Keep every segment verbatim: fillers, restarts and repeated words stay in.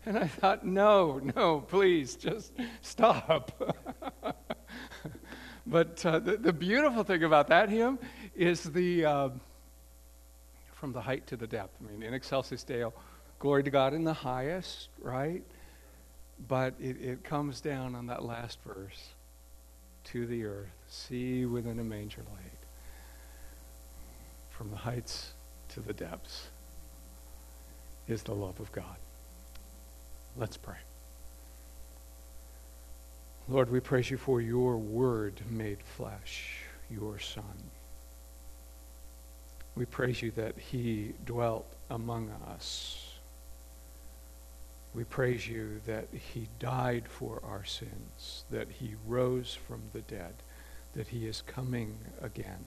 And I thought, no, no, please, just stop. But uh, the, the beautiful thing about that hymn is the, uh, from the height to the depth. I mean, in excelsis Deo, glory to God in the highest, right? But it, it comes down on that last verse, to the earth, see within a manger laid. From the heights to the depths is the love of God. Let's pray. Lord, we praise you for your word made flesh, your Son. We praise you that he dwelt among us. We praise you that he died for our sins, that he rose from the dead, that he is coming again.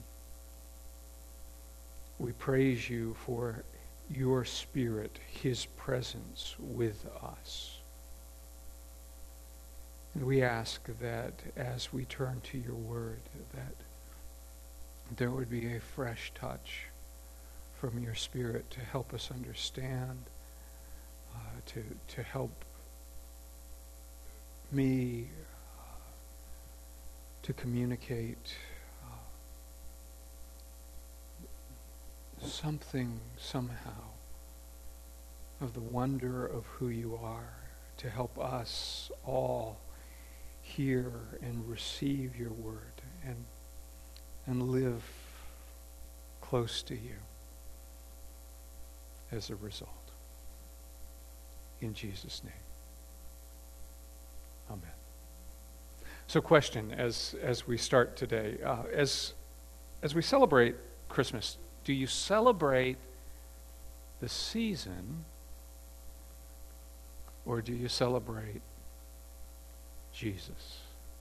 We praise you for your Spirit, his presence with us. And we ask that as we turn to your word, that there would be a fresh touch from your Spirit to help us understand, uh, to, to help me uh, to communicate uh, something somehow of the wonder of who you are, to help us all hear and receive your word and and live close to you as a result. In Jesus' name. Amen. So question as as we start today, uh, as as we celebrate Christmas, do you celebrate the season or do you celebrate Jesus?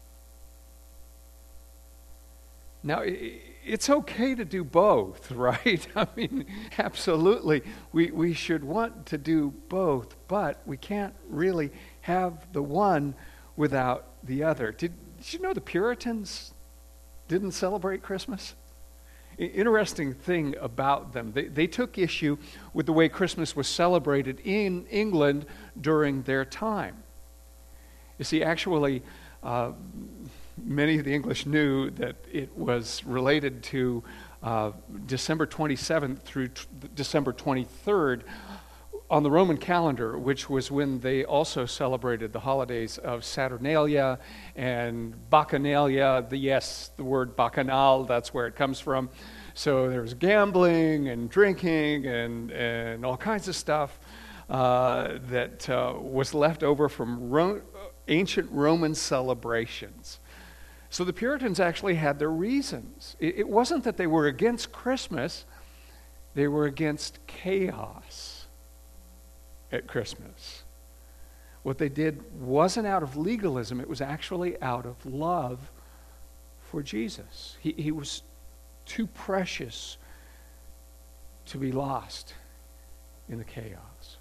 Now, it's okay to do both, right? I mean, absolutely. We we should want to do both, but we can't really have the one without the other. Did, did you know the Puritans didn't celebrate Christmas? Interesting thing about them, they, they took issue with the way Christmas was celebrated in England during their time. You see, actually, uh, many of the English knew that it was related to uh, December twenty-seventh through t- December twenty-third on the Roman calendar, which was when they also celebrated the holidays of Saturnalia and Bacchanalia. The, yes, the word bacchanal, that's where it comes from. So there was gambling and drinking and, and all kinds of stuff uh, that uh, was left over from Ro- ancient Roman celebrations. So the Puritans actually had their reasons. It, it wasn't that they were against Christmas, they were against chaos at Christmas. What they did wasn't out of legalism, it was actually out of love for Jesus. He, he was too precious to be lost in the chaos.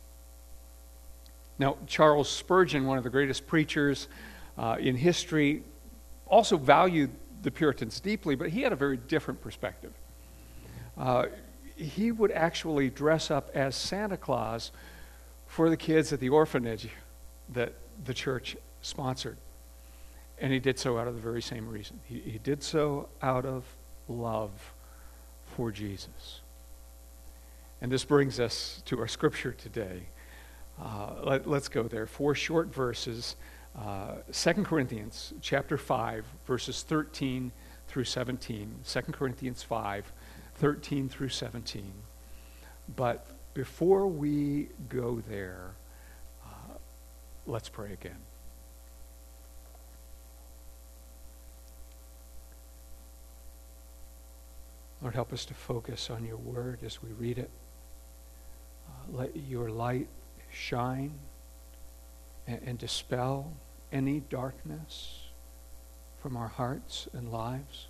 Now, Charles Spurgeon, one of the greatest preachers uh, in history, also valued the Puritans deeply, but he had a very different perspective. Uh, he would actually dress up as Santa Claus for the kids at the orphanage that the church sponsored. And he did so out of the very same reason. He, he did so out of love for Jesus. And this brings us to our scripture today. Uh, let, let's go there. Four short verses. Uh, Second Corinthians chapter five, verses thirteen through seventeen. Second Corinthians five, thirteen through seventeen. But before we go there, uh, let's pray again. Lord, help us to focus on your word as we read it. Uh, let your light shine and, and dispel any darkness from our hearts and lives.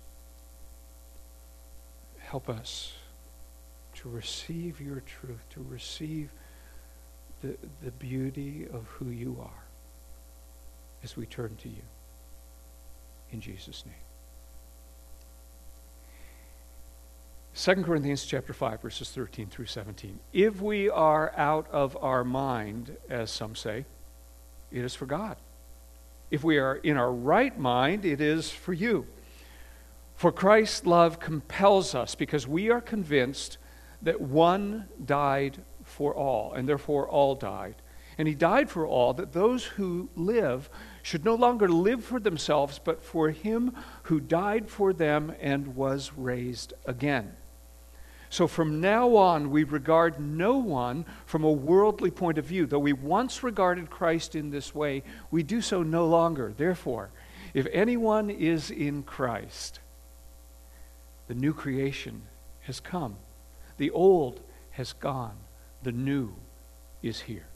Help us to receive your truth, to receive the, the beauty of who you are as we turn to you. In Jesus' name. Second Corinthians chapter five, verses thirteen through seventeen. If we are out of our mind, as some say, it is for God. If we are in our right mind, it is for you. For Christ's love compels us, because we are convinced that one died for all, and therefore all died. And he died for all, that those who live should no longer live for themselves, but for him who died for them and was raised again. So from now on, we regard no one from a worldly point of view. Though we once regarded Christ in this way, we do so no longer. Therefore, if anyone is in Christ, the new creation has come. The old has gone. The new is here.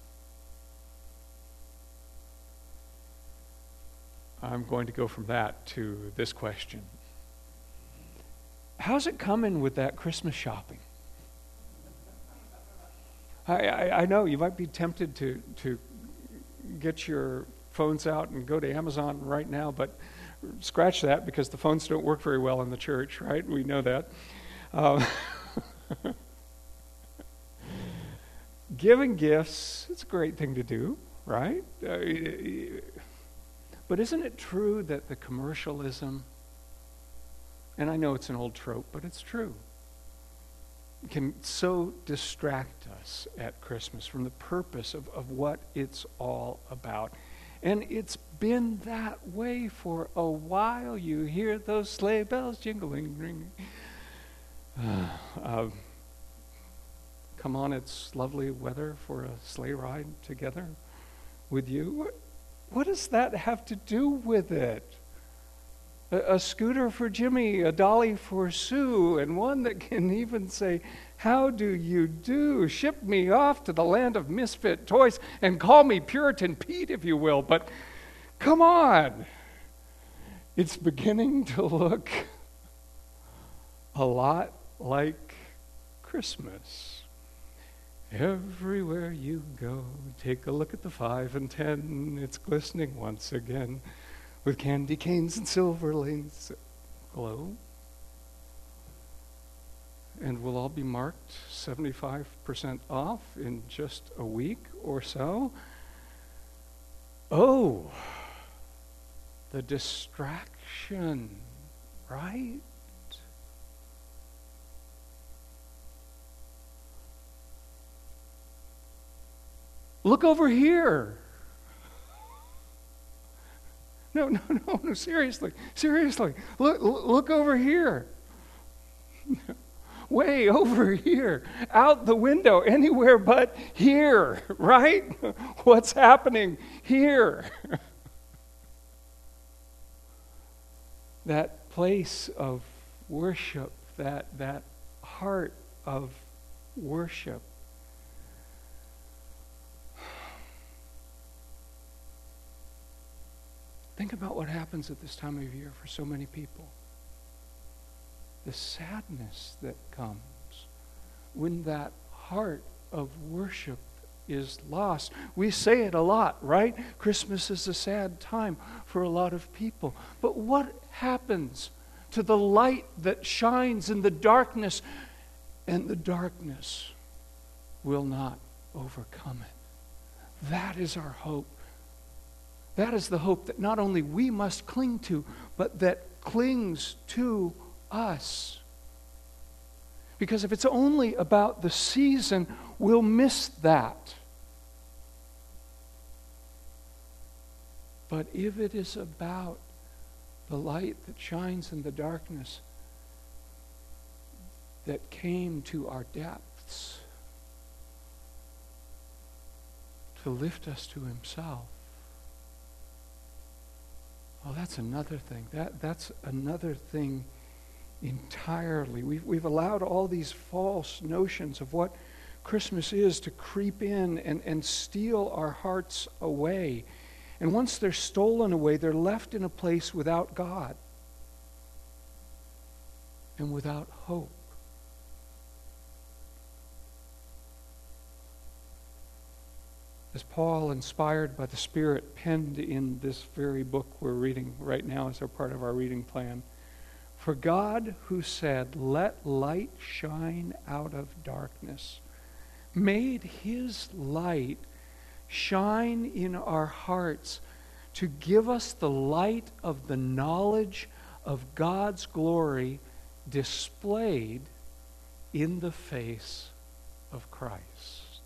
I'm going to go from that to this question. How's it coming with that Christmas shopping? I, I, I know you might be tempted to, to get your phones out and go to Amazon right now, but scratch that, because the phones don't work very well in the church, right? We know that. Um, giving gifts, it's a great thing to do, right? Uh, but isn't it true that the commercialism, and I know it's an old trope, but it's true, can so distract us at Christmas from the purpose of, of what it's all about. And it's been that way for a while. You hear those sleigh bells jingling, ringing. Uh, uh, come on, it's lovely weather for a sleigh ride together with you. What, what does that have to do with it? A, a scooter for Jimmy, a dolly for Sue, and one that can even say, "How do you do? Ship me off to the land of misfit toys and call me Puritan Pete, if you will." But come on. It's beginning to look a lot like Christmas. Everywhere you go, take a look at the five and ten. It's glistening once again with candy canes and silver lanes glow. And we'll all be marked seventy-five percent off in just a week or so. Oh, the distraction, right? Look over here. No, no, no, no, seriously, seriously. Look, look over here. Way over here, out the window, anywhere but here, right? What's happening here? That place of worship, that, that heart of worship. Think about what happens at this time of year for so many people. The sadness that comes when that heart of worship is lost. We say it a lot, right? Christmas is a sad time for a lot of people. But what happens to the light that shines in the darkness? And the darkness will not overcome it. That is our hope. That is the hope that not only we must cling to, but that clings to us. Because if it's only about the season, we'll miss that. But if it is about the light that shines in the darkness, that came to our depths to lift us to himself, well, that's another thing. That, that's another thing entirely. We've, we've allowed all these false notions of what Christmas is to creep in and, and steal our hearts away. And once they're stolen away, they're left in a place without God and without hope. As Paul, inspired by the Spirit, penned in this very book we're reading right now as our part of our reading plan, For God, who said, "Let light shine out of darkness," made his light shine in our hearts to give us the light of the knowledge of God's glory displayed in the face of Christ.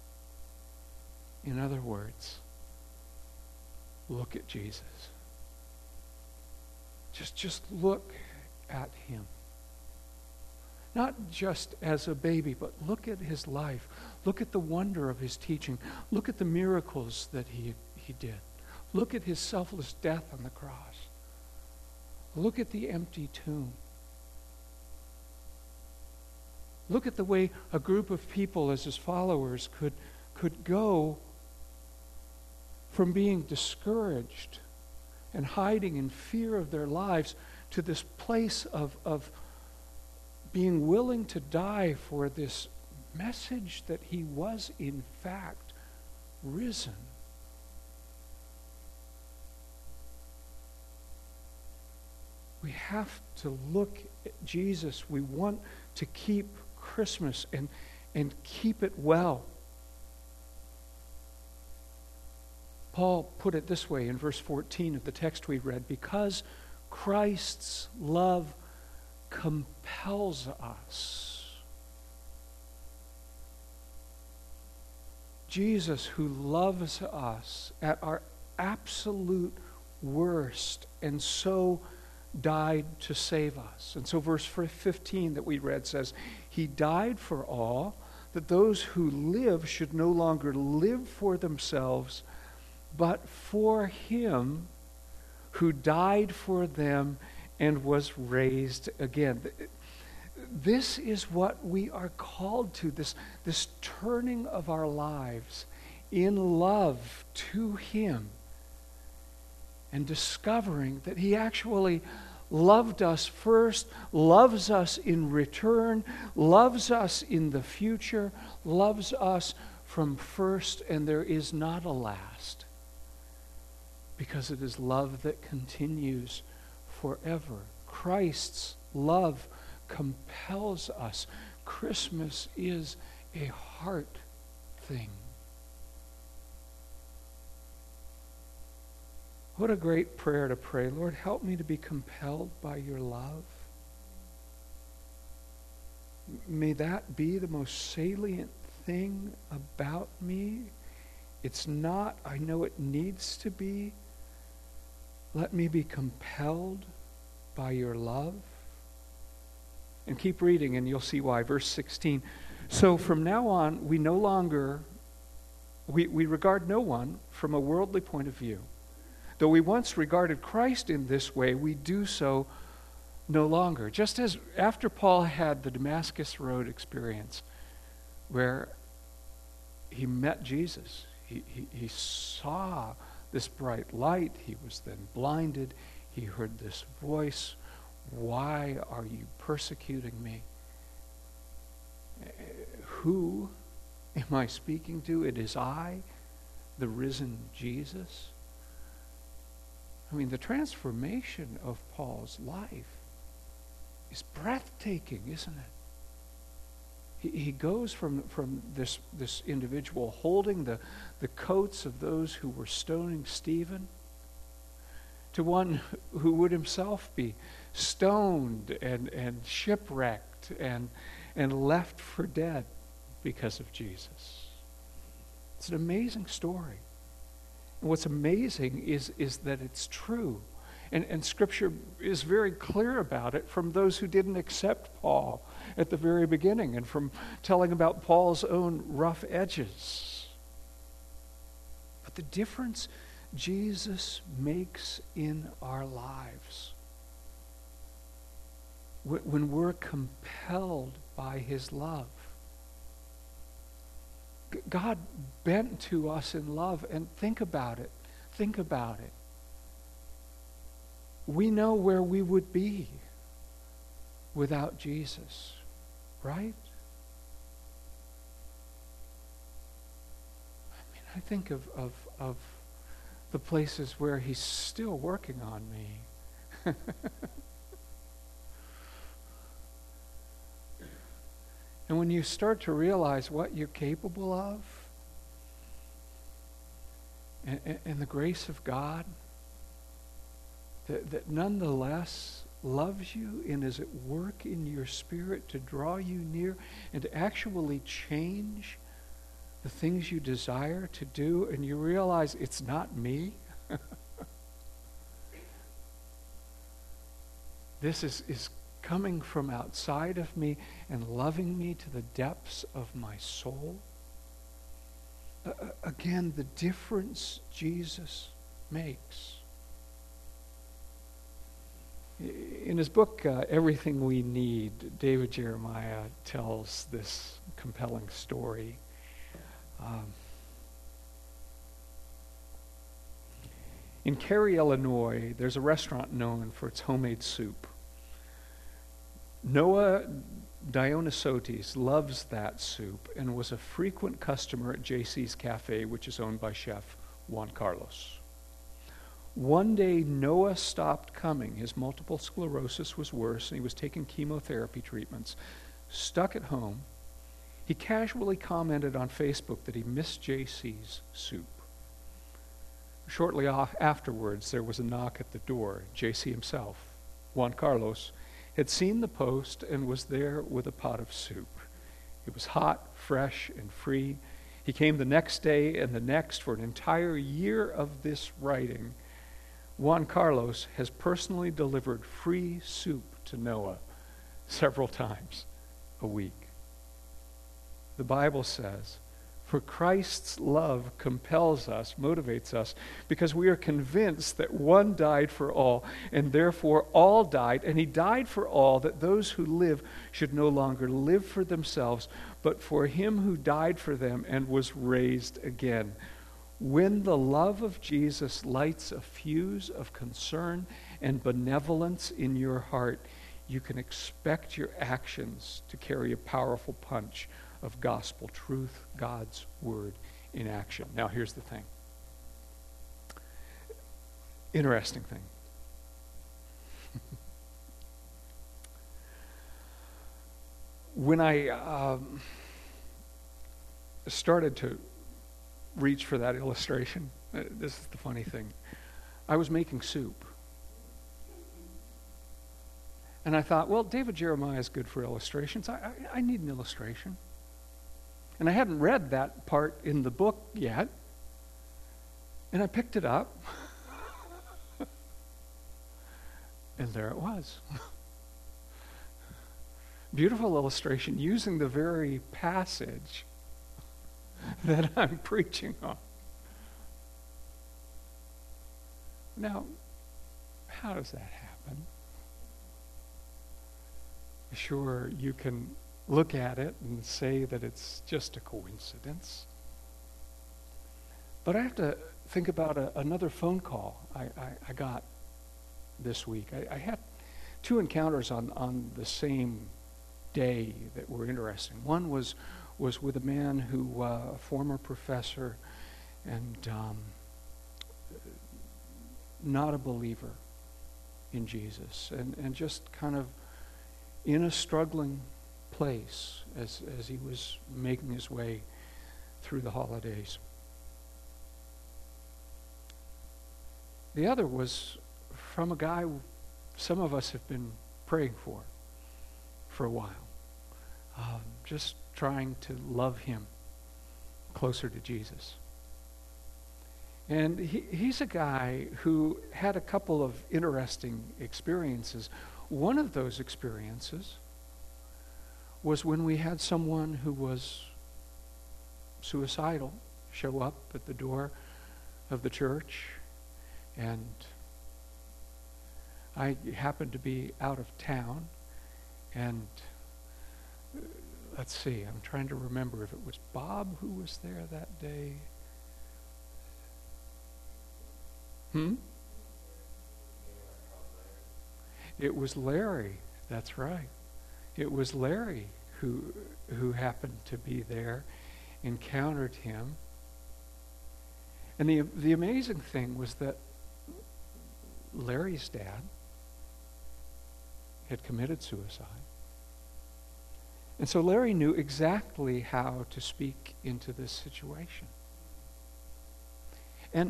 In other words, look at Jesus. Just, just look at him. Not just as a baby, but look at his life. Look at the wonder of his teaching. Look at the miracles that he, he did. Look at his selfless death on the cross. Look at the empty tomb. Look at the way a group of people as his followers could, could go from being discouraged and hiding in fear of their lives to this place of, of being willing to die for this message that he was in fact risen. We have to look at Jesus. We want to keep Christmas and, and keep it well. Paul put it this way in verse fourteen of the text we read, because Christ's love compels us. Jesus, who loves us at our absolute worst and so died to save us. And so verse fifteen that we read says, he died for all, that those who live should no longer live for themselves, but for him who died for them and was raised again. This is what we are called to, this, this turning of our lives in love to him and discovering that he actually loved us first, loves us in return, loves us in the future, loves us from first, and there is not a last, because it is love that continues forever. Christ's love compels us. Christmas is a heart thing. What a great prayer to pray. Lord, help me to be compelled by your love. May that be the most salient thing about me. It's not, I know it needs to be. Let me be compelled by your love. And keep reading and you'll see why. Verse sixteen. So from now on, we no longer, we, we regard no one from a worldly point of view. Though we once regarded Christ in this way, we do so no longer. Just as after Paul had the Damascus Road experience, where he met Jesus, he, he, he saw this bright light, he was then blinded, he heard this voice, "Why are you persecuting me?" Who am I speaking to? It is I, the risen Jesus. I mean, the transformation of Paul's life is breathtaking, isn't it? He, he goes from, from this, this individual holding the, the coats of those who were stoning Stephen to one who would himself be stoned and, and shipwrecked and, and left for dead because of Jesus. It's an amazing story. And what's amazing is, is that it's true. And, and Scripture is very clear about it from those who didn't accept Paul at the very beginning and from telling about Paul's own rough edges. But the difference Jesus makes in our lives when we're compelled by his love. God bent to us in love, and think about it. Think about it. We know where we would be without Jesus, right? I mean, I think of, of, of the places where he's still working on me. And when you start to realize what you're capable of, and, and, and the grace of God, that, that nonetheless loves you and is at work in your spirit to draw you near and to actually change the things you desire to do, and you realize it's not me. This is, is coming from outside of me and loving me to the depths of my soul. Uh, again, the difference Jesus makes. In his book, uh, Everything We Need, David Jeremiah tells this compelling story. Um, in Cary, Illinois, there's a restaurant known for its homemade soup. Noah Dionysotis loves that soup and was a frequent customer at J C's Cafe, which is owned by chef Juan Carlos. One day, Noah stopped coming. His multiple sclerosis was worse, and he was taking chemotherapy treatments. Stuck at home, he casually commented on Facebook that he missed J C's soup. Shortly off afterwards, there was a knock at the door. J C himself, Juan Carlos, had seen the post and was there with a pot of soup. It was hot, fresh, and free. He came the next day and the next for an entire year of this writing. Juan Carlos has personally delivered free soup to Noah several times a week. The Bible says, for Christ's love compels us, motivates us, because we are convinced that one died for all, and therefore all died, and he died for all, that those who live should no longer live for themselves, but for him who died for them and was raised again. When the love of Jesus lights a fuse of concern and benevolence in your heart, you can expect your actions to carry a powerful punch of gospel truth, God's word in action. Now, here's the thing. Interesting thing. When I um, started to reach for that illustration, uh, this is the funny thing. I was making soup. And I thought, well, David Jeremiah is good for illustrations. I, I, I need an illustration. And I hadn't read that part in the book yet. And I picked it up. And there it was. Beautiful illustration using the very passage that I'm preaching on. Now, how does that happen? Sure, you can look at it and say that it's just a coincidence. But I have to think about a, another phone call I, I, I got this week. I, I had two encounters on, on the same day that were interesting. One was was with a man who, uh, a former professor and um, not a believer in Jesus, and, and just kind of in a struggling place as, as he was making his way through the holidays. The other was from a guy some of us have been praying for for a while. Um, just trying to love him closer to Jesus. And he, he's a guy who had a couple of interesting experiences. One of those experiences was when we had someone who was suicidal show up at the door of the church, and I happened to be out of town, and uh, let's see, I'm trying to remember if it was Bob who was there that day. Hmm? It was Larry, that's right. It was Larry who who happened to be there, encountered him. And the the amazing thing was that Larry's dad had committed suicide. And so Larry knew exactly how to speak into this situation. And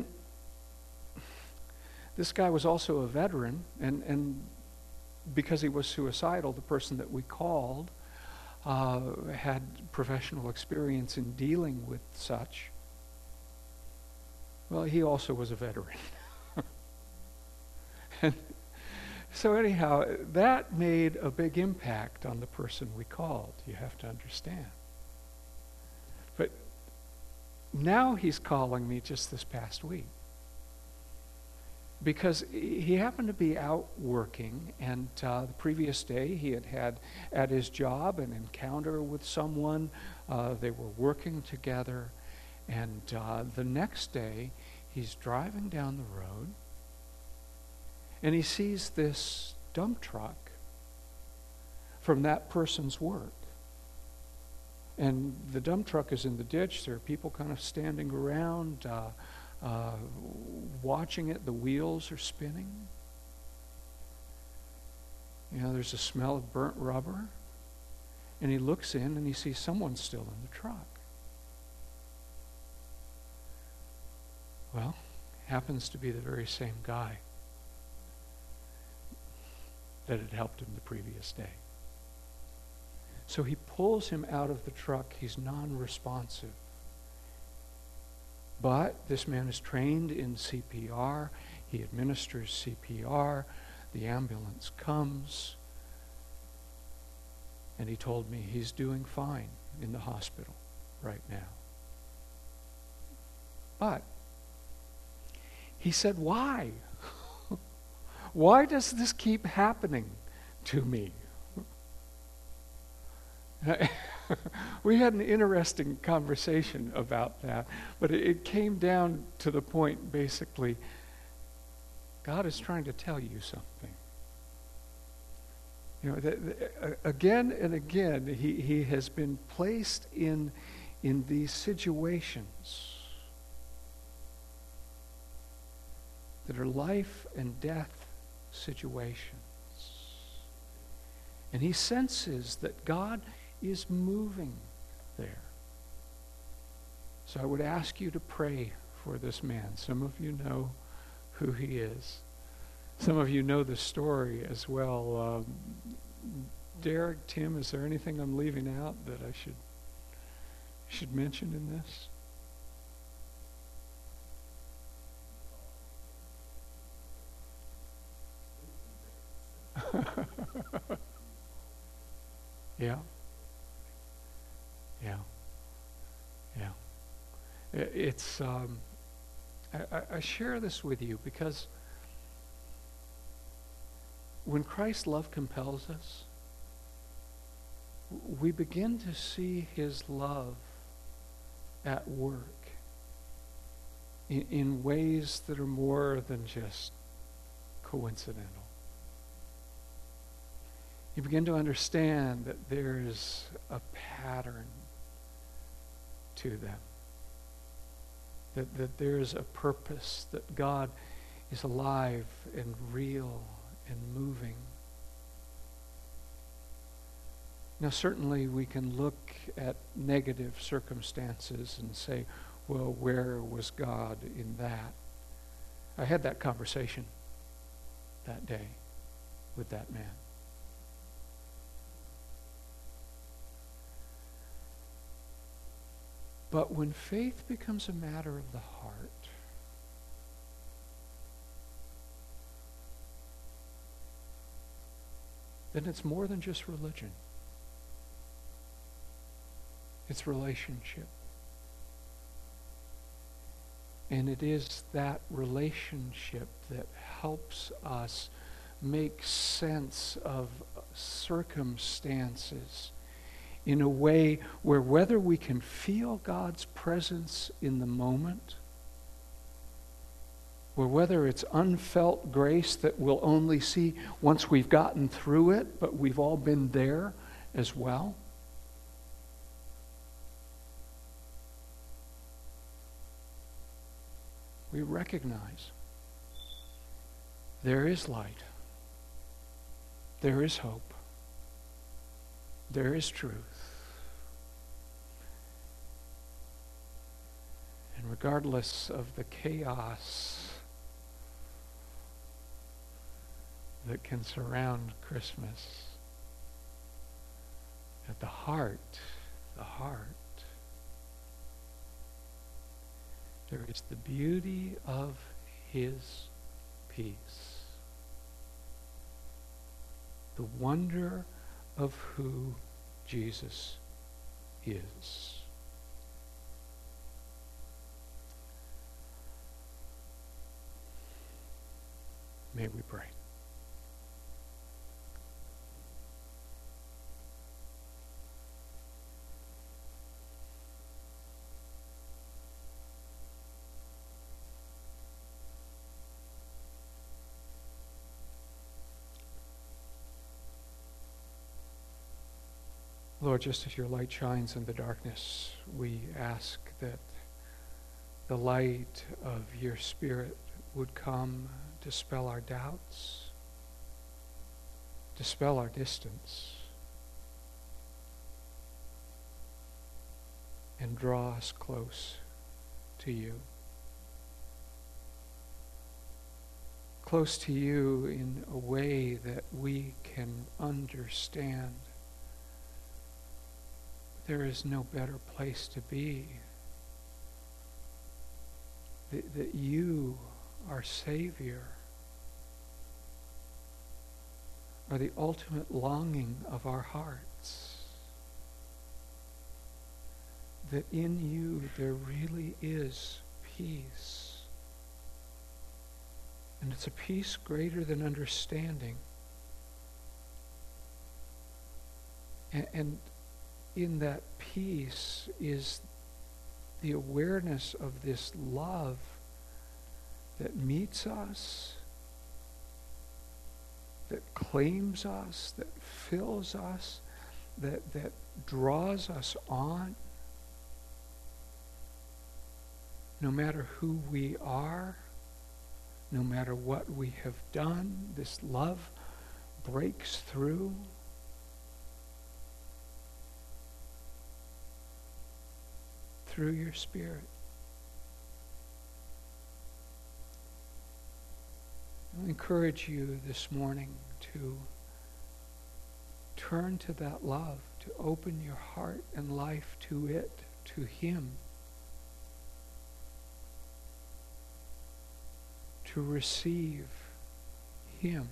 this guy was also a veteran, and, and because he was suicidal, the person that we called uh, had professional experience in dealing with such. Well, he also was a veteran. And so anyhow, that made a big impact on the person we called, you have to understand. But now he's calling me just this past week, because he happened to be out working, and uh, the previous day he had had at his job an encounter with someone. Uh, they were working together, and uh, the next day he's driving down the road, and he sees this dump truck from that person's work. And the dump truck is in the ditch. There are people kind of standing around, uh, uh, watching it. The wheels are spinning. You know, there's a smell of burnt rubber. And he looks in and he sees someone still in the truck. Well, happens to be the very same guy that had helped him the previous day. So he pulls him out of the truck. He's non-responsive. But this man is trained in C P R. He administers C P R. The ambulance comes. And he told me he's doing fine in the hospital right now. But he said, why? Why does this keep happening to me? We had an interesting conversation about that, but it, it came down to the point, basically, God is trying to tell you something. You know, the, the, uh, again and again, he, he has been placed in, in these situations that are life and death situations. And he senses that God is moving there. So I would ask you to pray for this man. Some of you know who he is. Some of you know the story as well. Um, Derek, Tim, is there anything I'm leaving out that I should should mention in this? Yeah. Yeah. Yeah. It's, um, I, I share this with you because when Christ's love compels us, we begin to see his love at work in, in ways that are more than just coincidental. You begin to understand that there's a pattern to them. That, that there's a purpose, that God is alive and real and moving. Now, certainly we can look at negative circumstances and say, well, where was God in that? I had that conversation that day with that man. But when faith becomes a matter of the heart, then it's more than just religion. It's relationship. And it is that relationship that helps us make sense of circumstances in a way where whether we can feel God's presence in the moment, or whether it's unfelt grace that we'll only see once we've gotten through it, but we've all been there as well. We recognize there is light. There is hope. There is truth. And regardless of the chaos that can surround Christmas, at the heart, the heart, there is the beauty of His peace. The wonder of who Jesus is. May we pray. Lord, just as your light shines in the darkness, we ask that the light of your Spirit would come, dispel our doubts, dispel our distance, and draw us close to you. Close to you in a way that we can understand. There is no better place to be. That, that you, our Savior, are the ultimate longing of our hearts. That in you there really is peace. And it's a peace greater than understanding. And, and in that peace is the awareness of this love that meets us, that claims us, that fills us, that, that draws us on. No matter who we are, no matter what we have done, this love breaks through. Through your Spirit. I encourage you this morning to turn to that love, to open your heart and life to it, to Him, to receive Him.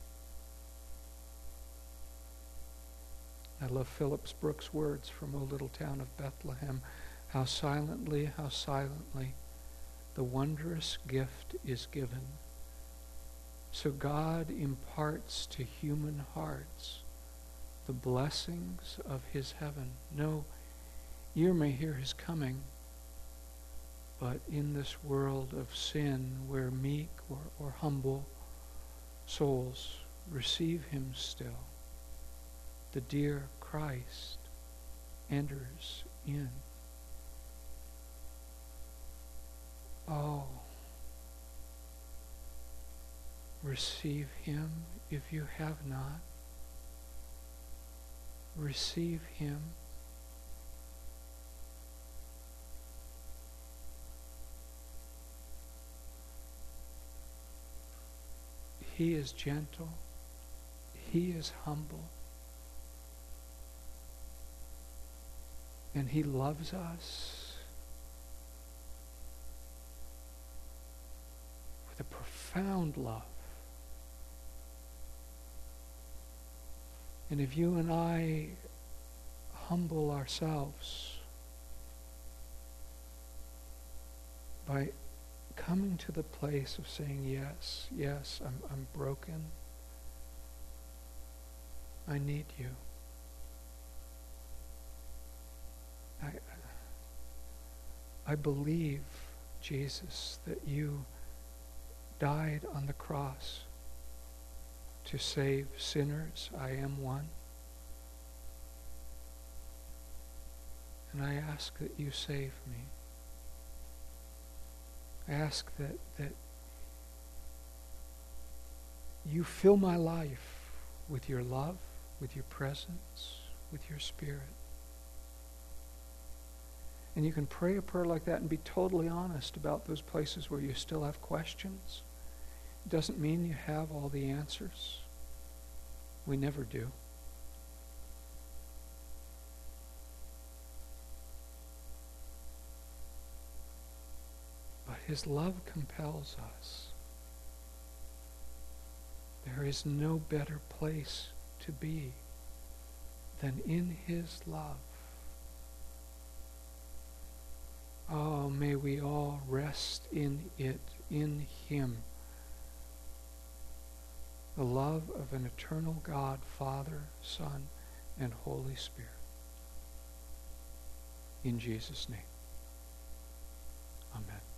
I love Phillips Brooks' words from O Little Town of Bethlehem. How silently, how silently the wondrous gift is given. So God imparts to human hearts the blessings of His heaven. No ear may hear His coming, but in this world of sin where meek or, or humble souls receive Him still, the dear Christ enters in. Oh, receive Him if you have not. Receive Him. He is gentle. He is humble. And He loves us with a profound love. And if you and I humble ourselves by coming to the place of saying, yes, yes, I'm, I'm broken. I need you. I, I believe, Jesus, that you died on the cross to save sinners. I am one. And I ask that you save me. I ask that, that you fill my life with your love, with your presence, with your Spirit. And you can pray a prayer like that and be totally honest about those places where you still have questions. It doesn't mean you have all the answers. We never do. But His love compels us. There is no better place to be than in His love. Oh, may we all rest in it, in Him. The love of an eternal God, Father, Son, and Holy Spirit. In Jesus' name. Amen.